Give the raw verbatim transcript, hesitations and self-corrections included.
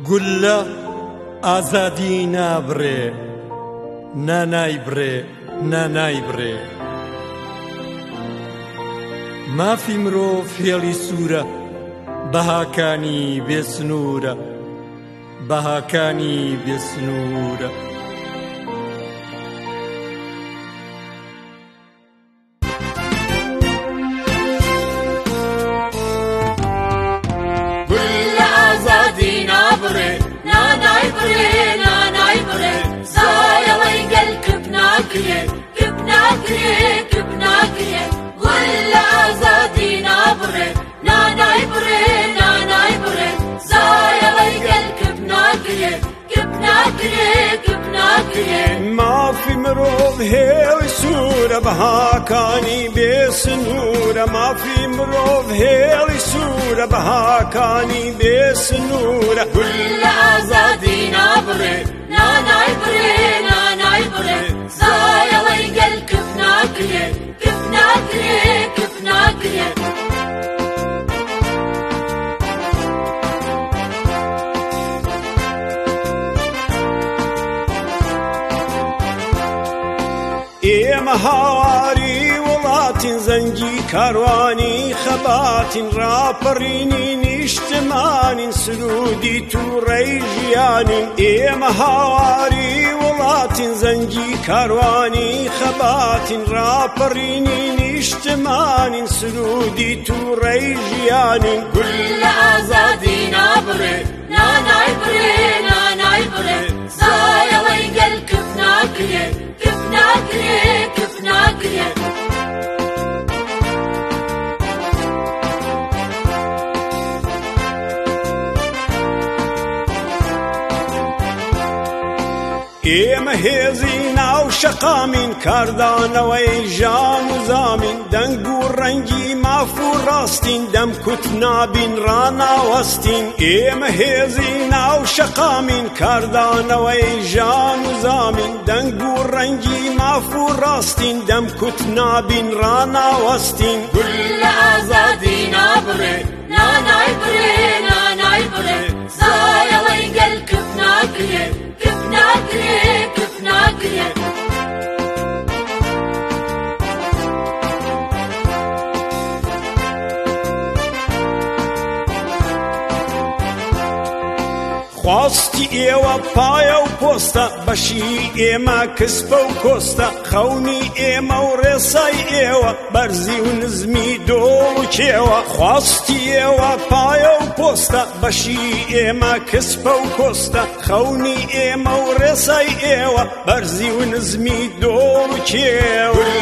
گولە ئازادی نابڕێ، نانای برێ، نانای برێ. مافی مرۆڤ هێڵی سوورە، بەهاکانی بێسنوورە، بەهاکانی بێسنوورە. گولە ئازادی نابڕێ، نانای برێ، نانای برێ. زایەڵەی گەل کپ ناکرێ، کپ ناکرێ، کپ ناکرێ. گولە ئازادی نابڕێ، نانای برێ، نانای برێ. زایەڵەی گەل کپ ناکرێ، کپ ناکرێ، کپ ناکرێ. مافی مرۆڤ هێڵی سوورە، بەهاکانی بێسنوورە. مافی مرۆڤ هێڵی سوورە، بەهاکانی بێسنوورە. گولە ئازادی نابڕێ، نانای برێ، نانای برێ. زایەڵەی گەل کپ ناکرێ، کپ ناکرێ، کپ ناکرێ. ئێمە هاواری وڵاتین، زەنگی کاروانی خەباتین. ڕاپەڕینی نیشتمانین، سرودی تووڕەی ژیانین. ئێمە هاواری وڵاتین، زەنگی کاروانی خەباتین. ڕاپەڕینی نیشتمانین، سرودی تووڕەی ژیانین. گولە ئازادی نابڕێ، نانای برێ، نانای برێ. زایەڵەی گەل کپ ناکرێ، کپ ناکرێ، کپ ناکرێ. ئێمە هێزی ناو شەقامین، کاردانەوەی ژان و زامین. دەنگ و ڕەنگی ماف و ڕاستین، دەم کوت نابین ڕاناوەستین. ئێمە هێزی ناو شەقامین، کاردانەوەی ژان و زامین. دەنگ و ڕەنگی ماف و ڕاستین، دەم کوت نابین ڕاناوەستین. گولە ئازادی نابڕێ، نانای برێ، نانای برێ. زایەڵەی گەل کپ ناکرێ، کپ ناکرێ، کپ ناکرێ. خواستی ئێوە پایە و پۆستە، بەشی ئێمە کسپە و کۆستە. خەونی ئێمە و ڕێسای ئێوە، بەرزی و نزمی دۆڵ و کێوە. خواستی ئێوە پایە و پۆستە، بەشی ئێمە کسپە و کۆستە. خەونی ئێمە و ڕێسای ئێوە، بەرزی و نزمی دۆڵ و کێوە.